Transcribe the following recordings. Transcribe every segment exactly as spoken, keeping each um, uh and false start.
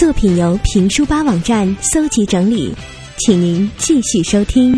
作品由评书吧网站搜集整理，请您继续收听。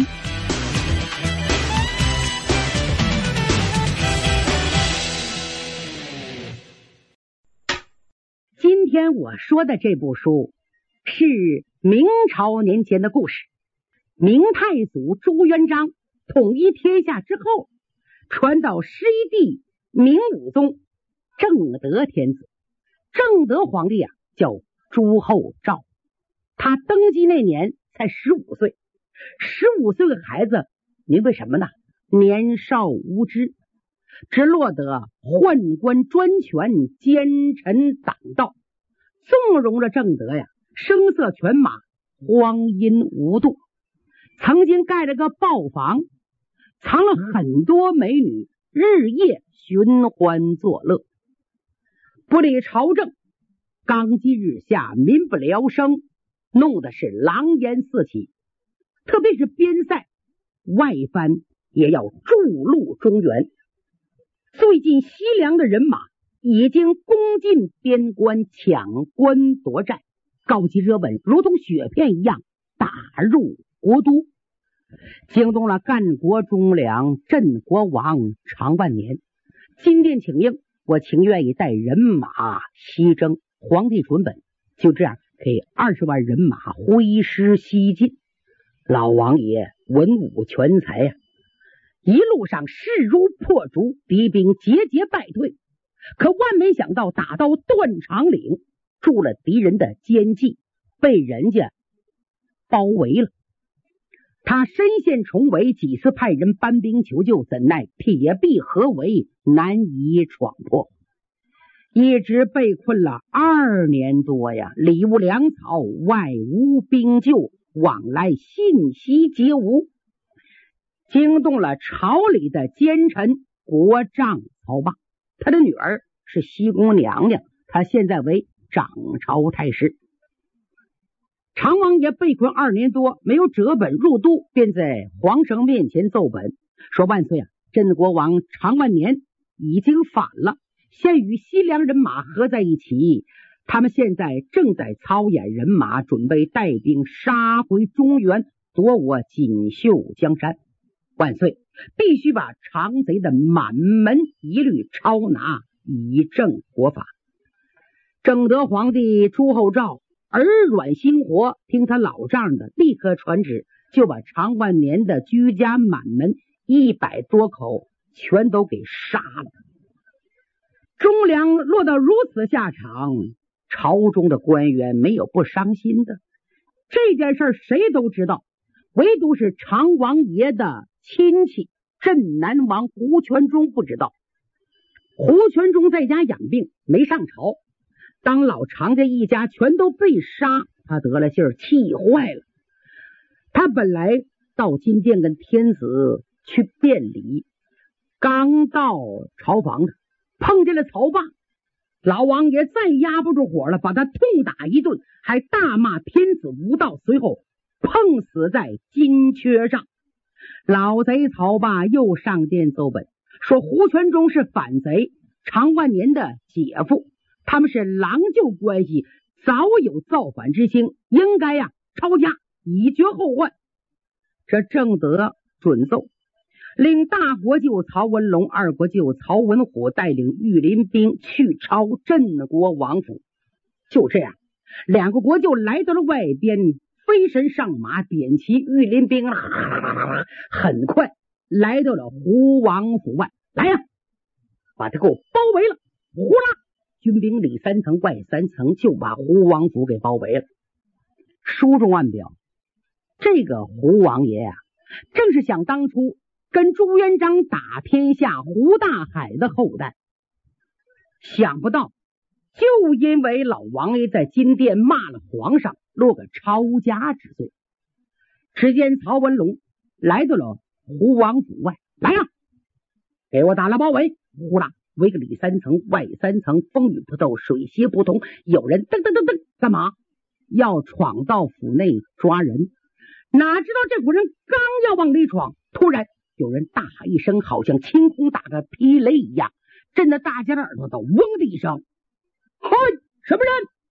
今天我说的这部书是明朝年间的故事。明太祖朱元璋统一天下之后，传到十一帝明武宗正德天子。正德皇帝啊叫朱厚照，他登基那年才十五岁。十五岁的孩子明白什么呢？年少无知，只落得宦官专权，奸臣党盗，纵容了正德呀声色犬马，荒淫无度。曾经盖了个豹房，藏了很多美女，日夜寻欢作乐，不理朝政，纲纪日下，民不聊生，弄得是狼烟四起。特别是边塞外藩也要筑路中原。最近西凉的人马已经攻进边关，抢关夺寨，高级热本如同雪片一样打入国都，惊动了干国忠良镇国王常万年。进殿请缨，我情愿意带人马西征。皇帝准本，就这样给二十万人马挥师西进。老王爷文武全才呀、啊，一路上势如破竹，敌兵节节败退。可万没想到，打到断肠岭，中了敌人的奸计，被人家包围了。他身陷重围，几次派人搬兵求救，怎奈铁壁合围，难以闯破。一直被困了二年多呀，里无粮草，外无兵救，往来信息皆无，惊动了朝里的奸臣国丈曹霸。他的女儿是西宫娘娘，他现在为掌朝太师。常王爷被困二年多，没有折本入都，便在皇上面前奏本，说万岁啊，镇国王常万年已经反了，现与西凉人马合在一起，他们现在正在操演人马，准备带兵杀回中原，夺我锦绣江山。万岁必须把常贼的满门一律抄拿，以正国法。正德皇帝朱厚照耳软心活，听他老丈的，立刻传旨，就把常万年的居家满门一百多口全都给杀了。忠良落到如此下场，朝中的官员没有不伤心的。这件事谁都知道，唯独是常王爷的亲戚镇南王胡全忠不知道。胡全忠在家养病，没上朝。当老常家一家全都被杀，他得了劲儿，气坏了。他本来到金殿跟天子去辩理，刚到朝房的碰见了曹霸，老王爷再压不住火了，把他痛打一顿，还大骂天子无道，随后碰死在金阙上。老贼曹霸又上殿奏本，说胡全忠是反贼，常万年的姐夫，他们是郎舅关系，早有造反之心，应该呀抄家以绝后患。这正德准奏，令大国舅曹文龙、二国舅曹文虎带领御林兵去抄镇国王府。就这样，两个国舅来到了外边，飞身上马，点齐御林兵，很快来到了胡王府外。来呀，把他给我包围了！呼啦，军兵里三层外三层，就把胡王府给包围了。书中暗表，这个胡王爷啊，正是想当初跟朱元璋打天下胡大海的后代。想不到就因为老王爷在金殿骂了皇上，落个抄家之罪。只见曹文龙来到了胡王府外，来呀，给我打了包围！呼啦，围个里三层外三层，风雨不透，水泄不通。有人噔噔噔噔干嘛？要闯到府内抓人。哪知道这伙人刚要往里闯，突然有人大喊一声，好像晴空打个霹雷一样，震得大家的耳朵都嗡的一声。嘿，什么人？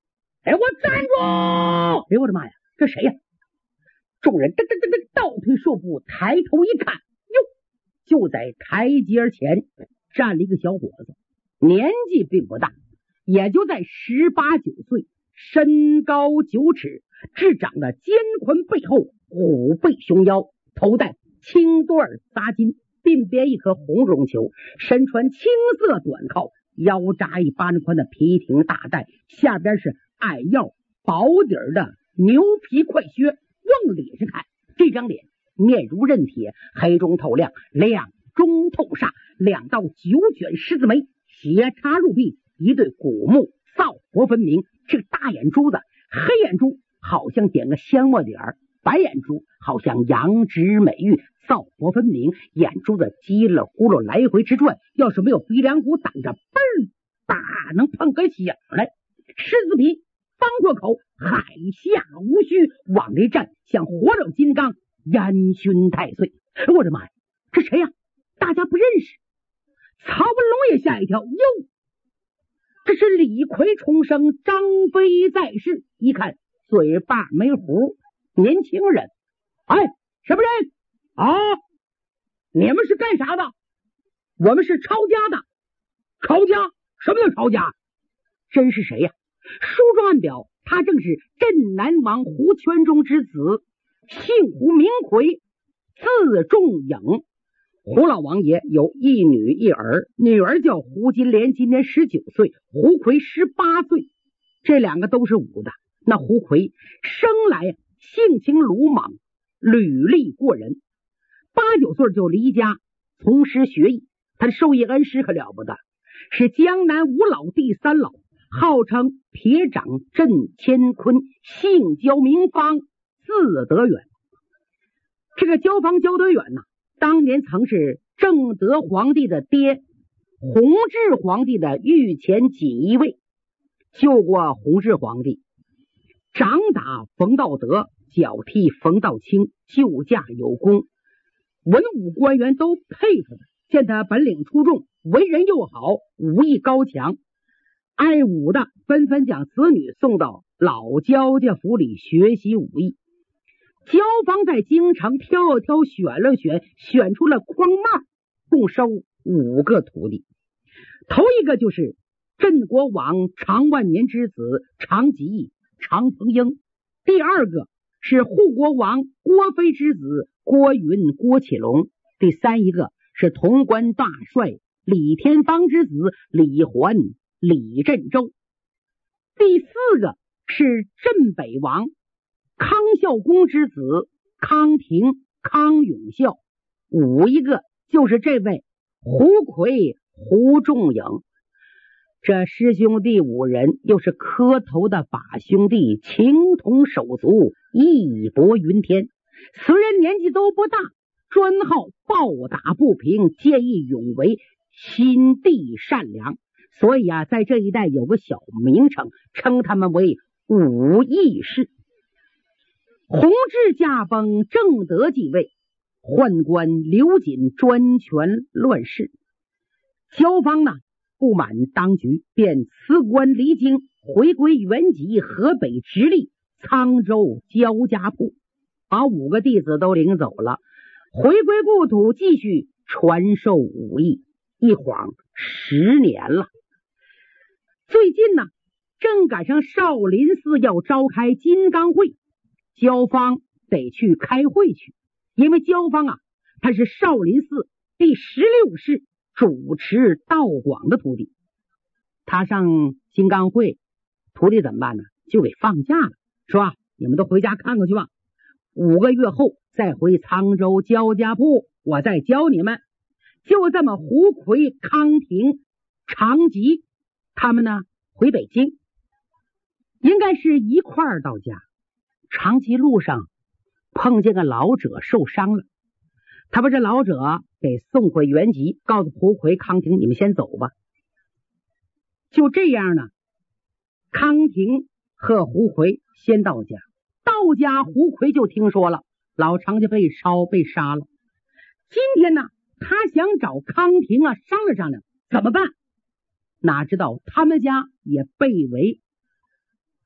哎，我站住！哎，我的妈呀，这谁呀？众人噔噔噔噔倒退数步，抬头一看，哟，就在台阶前站了一个小伙子，年纪并不大，也就在十八九岁，身高九尺，只长得肩宽背厚，虎背熊腰，头戴青缎扎巾，鬓边一颗红绒球，身穿青色短靠，腰扎一般宽的皮挺大带，下边是矮腰薄底儿的牛皮快靴。往脸上看，这张脸面如刃铁，黑中透亮，亮中透煞，两道九卷狮子眉斜插入臂，一对古目燥活分明。这个大眼珠子，黑眼珠好像点个香墨点儿，白眼珠好像羊脂美玉，燥活分明，眼珠子叽里呼噜来回直转，要是没有鼻梁骨挡着，嘣儿打能碰个响来。狮子皮方过口，海下无须，往这站像活肉金刚，烟熏太岁。我的妈呀，这谁呀？大家不认识。曹文龙也吓一跳，哟，这是李逵重生，张飞在世。一看嘴巴没胡，年轻人。哎，什么人啊？你们是干啥的？我们是抄家的。抄家？什么叫抄家？真是谁呀？书中暗表，他正是镇南王胡全忠之子，姓胡名魁，字仲颖。胡老王爷有一女一儿，女儿叫胡金莲，今年十九岁，胡魁十八岁，这两个都是武的。那胡魁生来性情鲁莽，履历过人，八九岁就离家从师学艺，他的授业恩师可了不得，是江南五老第三老，号称铁掌镇乾坤，姓焦名方，字德远。这个焦方焦德远呢，当年曾是正德皇帝的爹，弘治皇帝的御前锦衣卫，救过弘治皇帝，掌打冯道德，脚踢冯道清，救驾有功，文武官员都佩服他，见他本领出众，为人又好，武艺高强，爱武的纷纷将子女送到老焦家府里学习武艺。焦方在京城挑了挑选了选，选出了匡帽，共收五个徒弟。头一个就是镇国王常万年之子常吉义、常鹏英，第二个是护国王郭飞之子郭云、郭启龙，第三一个是潼关大帅李天芳之子李环、李振洲，第四个是镇北王康孝公之子康廷、康永孝，五一个就是这位胡魁、胡仲颖。这师兄弟五人又是磕头的把兄弟，情同手足，义薄云天。虽然年纪都不大，专好暴打不平，见义勇为，心地善良，所以啊，在这一带有个小名称，称他们为武义士。弘治驾崩，正德继位，宦官刘瑾专权乱世。焦方呢不满当局，便辞官离京，回归原籍河北直隶沧州焦家铺，把五个弟子都领走了，回归故土，继续传授武艺。一晃十年了。最近呢，正赶上少林寺要召开金刚会，焦方得去开会去，因为焦方啊，他是少林寺第十六世主持道广的徒弟。他上金刚会，徒弟怎么办呢？就给放假了，说啊，你们都回家看看去吧，五个月后再回沧州焦家铺，我再教你们。就这么胡魁、康廷、常吉他们呢回北京，应该是一块儿到家。常吉路上碰见个老者受伤了，他把这老者给送回原籍，告诉胡魁、康廷，你们先走吧。就这样呢，康廷和胡魁先到家，到家胡魁就听说了老常家被烧被杀了。今天呢，他想找康廷啊商量商量怎么办，哪知道他们家也被围。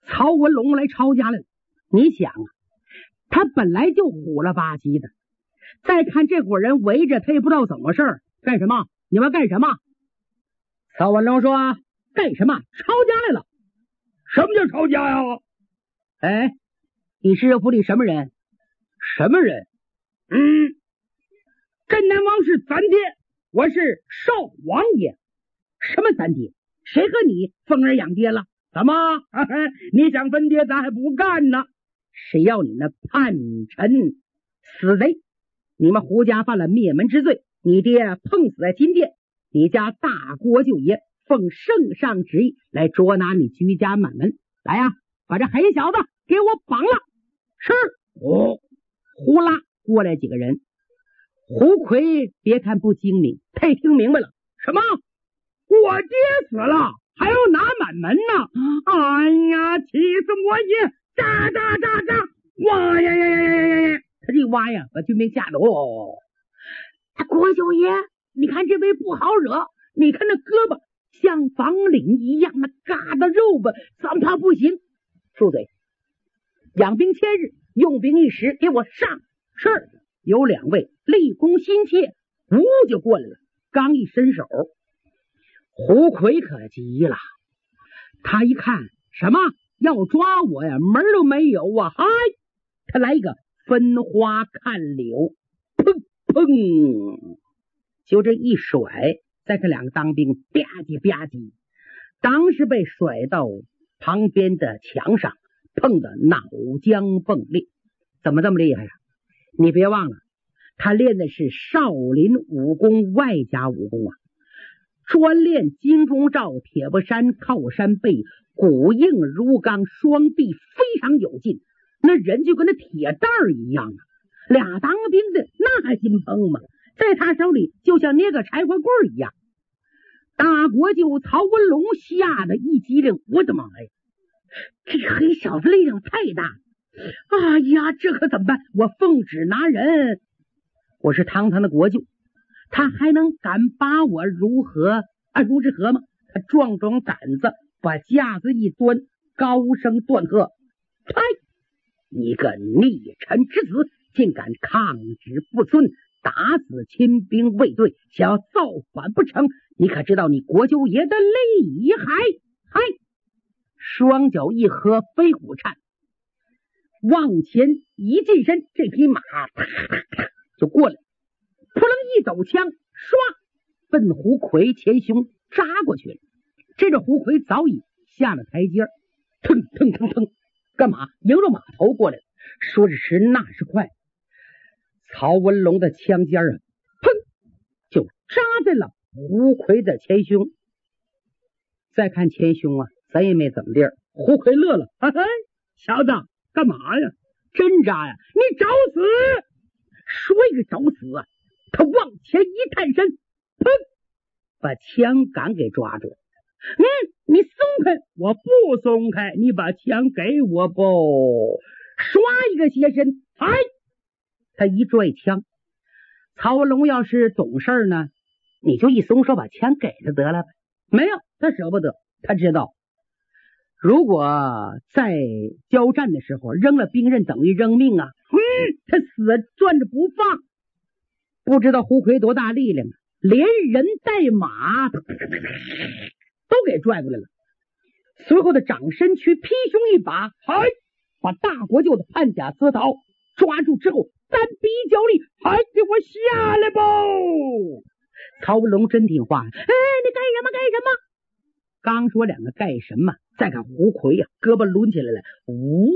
曹文龙来抄家来了。你想啊，他本来就虎了吧唧的，再看这伙人围着他，也不知道怎么回事，干什么？你们干什么？曹文龙说：干什么？抄家来了。什么叫抄家呀？哎，你是府里什么人？什么人？嗯，镇南王是咱爹，我是少王爷。什么咱爹？谁和你封儿养爹了？怎么？你想分爹，咱还不干呢？谁要你那叛臣死贼？你们胡家犯了灭门之罪，你爹碰死在金殿，你家大国舅爷奉圣上旨意来捉拿你居家满门。来呀、啊，把这黑小子给我绑了！是。哦，呼啦过来几个人。胡奎别看不精明，他也听明白了。什么？我爹死了还要拿满门呢？哎呀，气死我也！喳喳喳喳，哇呀呀呀呀呀呀！他这哇呀，把军兵吓得哦。国舅爷，你看这位不好惹，你看那胳膊像房领一样，那嘎的肉吧，咱怕不行。住嘴！养兵千日，用兵一时，给我上！是。有两位立功心切，呜就过来了。刚一伸手，胡奎可急了。他一看，什么要抓我呀？门都没有啊！嗨，他来一个分花看柳，砰砰，就这一甩，再看两个当兵吧唧吧唧，当时被甩到旁边的墙上，碰得脑浆迸裂。怎么这么厉害呀、啊？你别忘了，他练的是少林武功外加武功啊，专练金钟罩、铁布衫、靠山背，骨硬如钢，双臂非常有劲，那人就跟那铁蛋儿一样啊。俩当兵的那还金碰吗？在他手里就像捏个柴火棍一样。大国舅曹文龙吓得一激灵，我的妈呀，这黑小子力量太大！哎呀，这可怎么办？我奉旨拿人，我是堂堂的国舅，他还能敢把我如何啊如之何吗？他壮壮胆子，把架子一端，高声断喝：嗨，你个逆臣之子，竟敢抗旨不遵，打死亲兵卫队，想要造反不成？你可知道你国舅爷的厉害？嗨，双脚一合，飞虎颤，往前一近身，这匹马就过来，扑棱一抖枪，唰，奔胡奎前胸扎过去了。这个胡奎早已下了台阶，腾腾腾腾，干嘛？迎着马头过来了。说是迟，那是快，曹文龙的枪尖啊，砰，就扎在了胡奎的前胸。再看前胸啊，咱也没怎么地儿。胡奎乐了，嘿嘿，小子干嘛呀？真扎呀？你找死！说一个找死啊！他往前一探身，砰，把枪杆给抓住。嗯，你松开！我不松开，你把枪给我不？刷一个斜身，哎，他一拽枪。曹文龙要是懂事呢，你就一松手把枪给他得了呗。没有，他舍不得，他知道如果在交战的时候扔了兵刃等于扔命啊，嗯，他死攥着不放。不知道胡奎多大力量啊，连人带马都给拽过来了。随后的掌身躯劈胸一把，嗨，把大国舅的判甲丝桃抓住之后，单臂脚力，嗨，给我下来吧！曹文龙真听话，哎，你干什么干什么？刚说两个干什么，再看胡奎呀、啊，胳膊抡起来了，呜，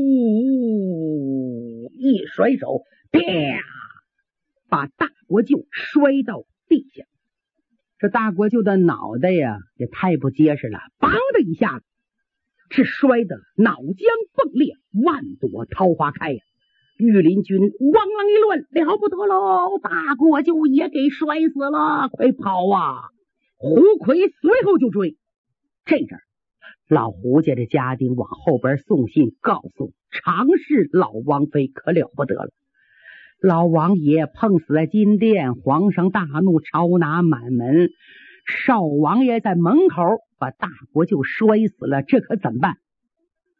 一甩手，啪，把大国舅摔到地下。这大国舅的脑袋呀，也太不结实了，梆的一下子，是摔得脑浆迸裂，万朵桃花开呀！御林军汪啷一乱，了不得喽！大国舅也给摔死了，快跑啊！胡奎随后就追。这阵老胡家的家丁往后边送信，告诉常氏老王妃可了不得了，老王爷碰死在金殿，皇上大怒，抄拿满门，少王爷在门口把大国舅摔死了，这可怎么办？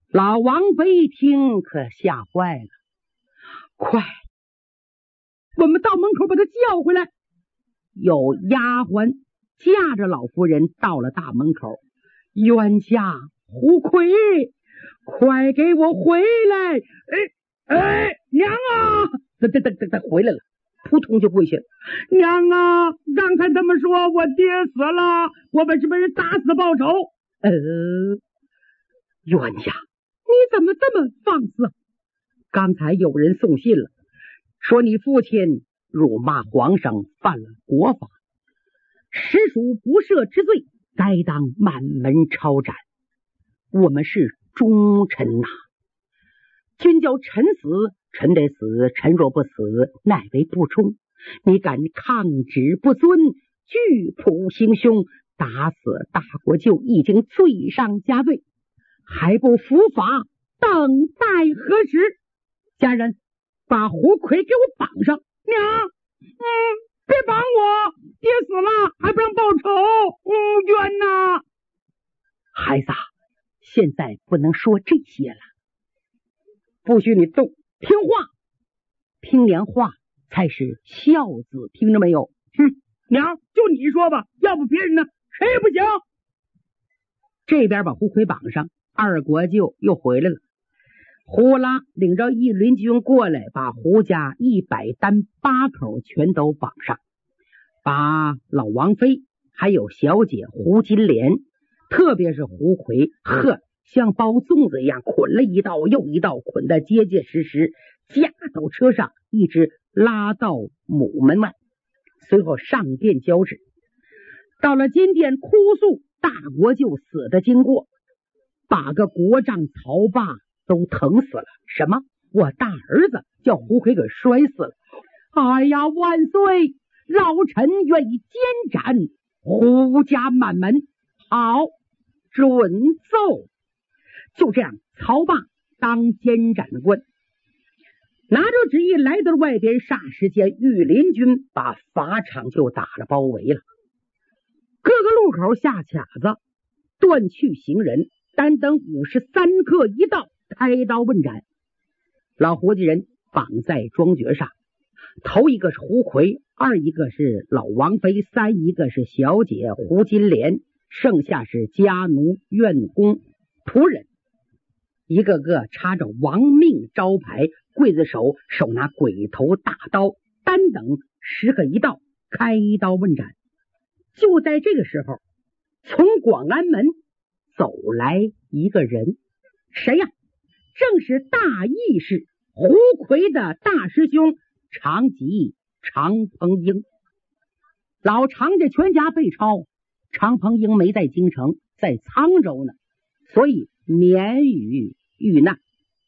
老王妃一听可吓坏了，快，我们到门口把他叫回来。有丫鬟架着老夫人到了大门口，冤家胡奎，快给我回来！哎哎，娘啊！等等等等等，回来了，扑通就跪下了。娘啊，刚才他们说我爹死了，我们是被人打死报仇。呃，冤家，你怎么这么放肆？刚才有人送信了，说你父亲辱骂皇上，犯了国法，实属不赦之罪，该当满门抄斩。我们是忠臣呐、啊，君叫臣死，臣得死，臣若不死，乃为不忠。你敢抗旨不遵，拒捕行凶，打死大国舅，已经罪上加罪，还不伏法，等待何时？家人，把胡奎给我绑上。娘，嗯，别绑我，爹死了还不让报仇，嗯，冤呐！孩子，现在不能说这些了，不许你动，听话，听娘话才是孝子，听着没有？哼，娘，就你说吧，要不别人呢，谁也不行。这边把胡奎绑上，二国舅又回来了。呼啦领着一轮军过来，把胡家一百单八口全都绑上，把老王妃还有小姐胡金莲，特别是胡奎，呵，像包粽子一样捆了一道又一道，捆得结结实实，架到车上，一直拉到母门外，随后上殿交旨。到了金殿哭诉大国舅死的经过，把个国丈曹霸都疼死了。什么？我大儿子叫胡奎给摔死了。哎呀，万岁！老臣愿意监斩胡家满门。好，准奏。就这样，曹霸当监斩的官，拿着旨意来到外边，霎时间御林军把法场就打了包围了，各个路口下卡子，断去行人，单等五十三刻一到，开刀问斩。老胡家人绑在庄爵上，头一个是胡奎，二一个是老王妃，三一个是小姐胡金莲，剩下是家奴院工仆人，一个个插着亡命招牌，刽子手手拿鬼头大刀，单等十个一道，开刀问斩。就在这个时候，从广安门走来一个人，谁呀？正是大义士胡奎的大师兄常吉常鹏英。老常家全家被抄，常鹏英没在京城，在沧州呢，所以免于遇难。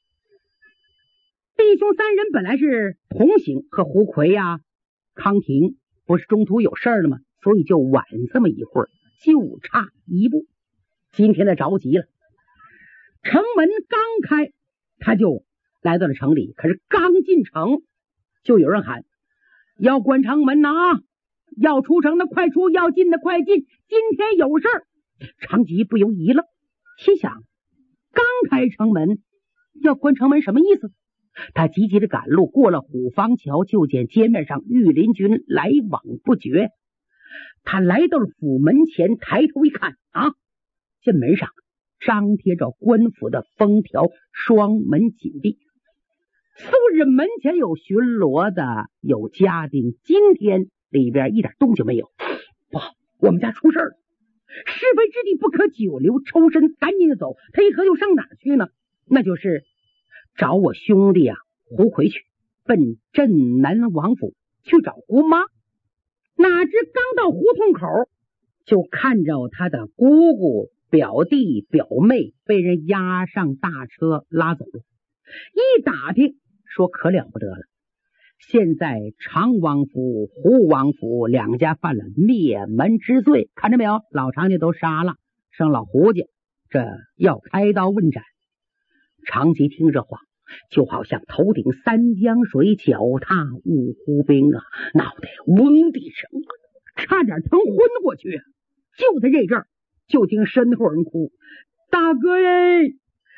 弟兄三人本来是同行，和胡奎呀、啊、康廷不是中途有事了吗？所以就晚这么一会儿，就差一步。今天他着急了，城门刚开，他就来到了城里。可是刚进城，就有人喊：要关城门呐！要出城的快出，要进的快进，今天有事儿。常吉不由疑了，心想：刚开城门，要关城门什么意思？他急急的赶路，过了虎坊桥，就见街面上御林军来往不绝。他来到了府门前，抬头一看，啊，这门上张贴着官府的封条，双门紧闭。素日门前有巡逻的，有家丁，今天里边一点动静没有。不好，我们家出事了！是非之地不可久留，抽身赶紧的走。他一合又上哪儿去呢？那就是找我兄弟啊胡奎去，奔镇南王府去找胡妈。哪知刚到胡同口，就看着他的姑姑、表弟、表妹被人押上大车拉走了。一打听，说可了不得了，现在常王府、胡王府两家犯了灭门之罪，看着没有？老常家都杀了，剩老胡家，这要开刀问斩。常吉听这话，就好像头顶三江水，脚踏五湖冰啊，脑袋嗡的一声，差点疼昏过去啊！就在这阵儿，就听身后人哭：大哥耶，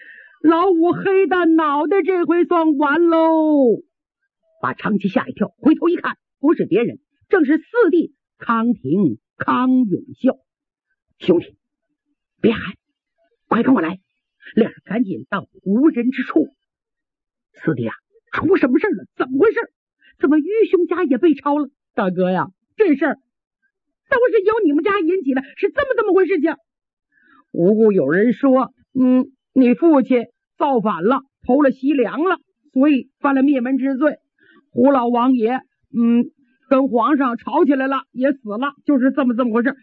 老五黑的脑袋这回算完喽！把长吉吓一跳，回头一看，不是别人，正是四弟康廷康永孝。兄弟，别喊，快跟我来！俩人赶紧到无人之处。四弟啊，出什么事了？怎么回事？怎么于兄家也被抄了？大哥呀，这事儿都是由你们家引起的，是这么这么回事情。无故有人说，嗯，你父亲造反了，偷了西凉了，所以犯了灭门之罪。胡老王爷，嗯，跟皇上吵起来了，也死了，就是这么这么回事。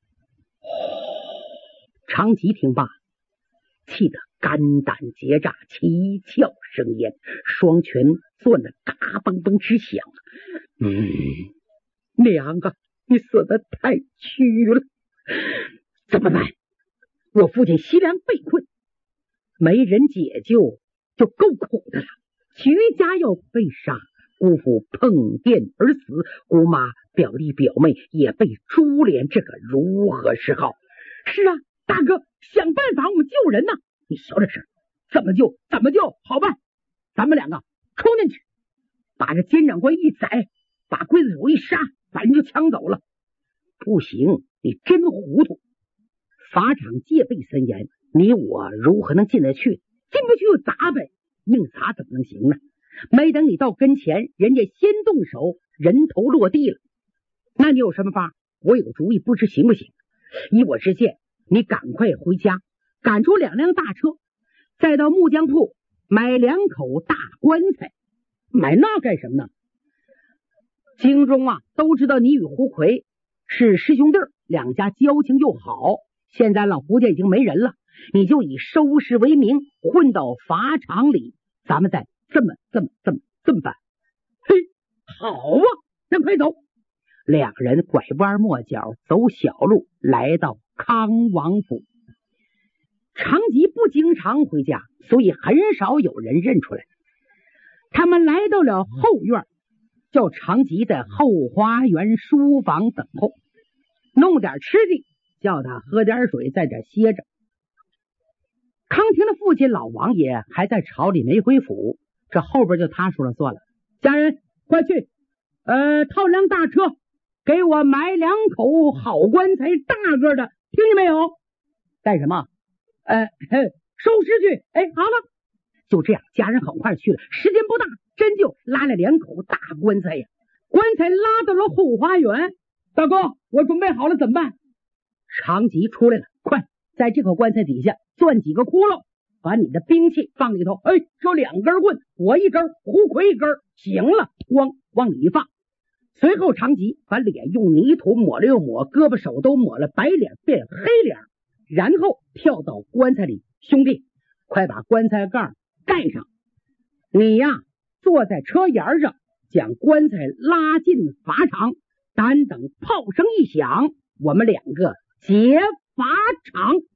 长吉听罢，气得肝胆结炸，七窍生烟，双拳攥得嘎嘣嘣直响。嗯，娘啊，你死得太屈了！怎么办？我父亲西凉被困，没人解救，就够苦的了。徐家要被杀，姑父碰电而死，姑妈、表弟、表妹也被株连，这可如何是好？是啊，大哥，想办法我们救人呢。你小点声，怎么救怎么救，好办。咱们两个冲进去，把这监长官一宰，把刽子手一杀，把人就抢走了。不行，你真糊涂。法场戒备森严，你我如何能进得去？进不去就砸呗，硬砸怎么能行呢？没等你到跟前，人家先动手，人头落地了。那你有什么法？我有主意，不知行不行？依我之见，你赶快回家，赶出两辆大车，再到木匠铺买两口大棺材。买那干什么呢？京中啊都知道你与胡奎是师兄弟，两家交情又好。现在老胡家已经没人了，你就以收尸为名，混到法场里，咱们再这么这么这么这么办。嘿，好啊，那快走！两人拐弯抹角，走小路，来到康王府。长吉不经常回家，所以很少有人认出来。他们来到了后院，叫长吉在后花园书房等候，弄点吃的，叫他喝点水，在这歇着。康廷的父亲老王爷还在朝里没回府，这后边就他说了算了。家人快去，呃，套辆大车，给我买两口好棺材，大个的，听见没有？干什么？呃，收尸去。哎，好了，就这样，家人很快去了，时间不大，真就拉了两口大棺材呀。棺材拉到了后花园。大哥，我准备好了，怎么办？长吉出来了，快在这口棺材底下钻几个窟窿，把你的兵器放里头。哎，这两根棍，我一根，胡奎一根，行了，咣往里一放。随后长吉把脸用泥土抹了又抹，胳膊手都抹了，白脸变黑脸，然后跳到棺材里。兄弟，快把棺材盖盖上，你呀坐在车沿上，将棺材拉进法场，单等炮声一响，我们两个劫法场。